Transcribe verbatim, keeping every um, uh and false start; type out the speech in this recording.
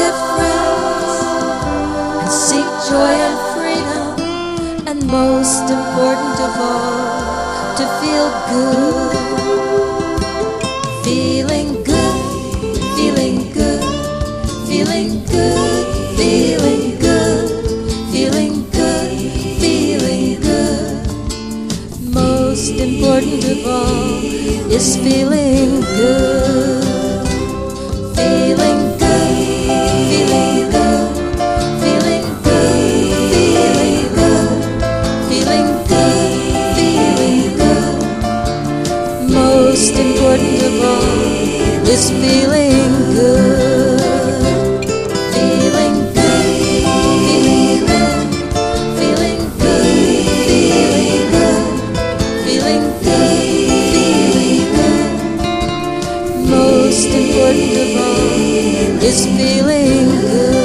difference and seek joy and freedom, and most important of all, to feel good. Feeling good, feeling good, feeling good, feeling good, feeling good, feeling good. Most important of all is feeling good. Feeling good, feeling good, feeling good, feeling good, feeling good, feeling good. Most important of all is feeling good. Feeling good, feeling good, feeling good, feeling good, feeling good, feeling good. Most important of all is feeling good.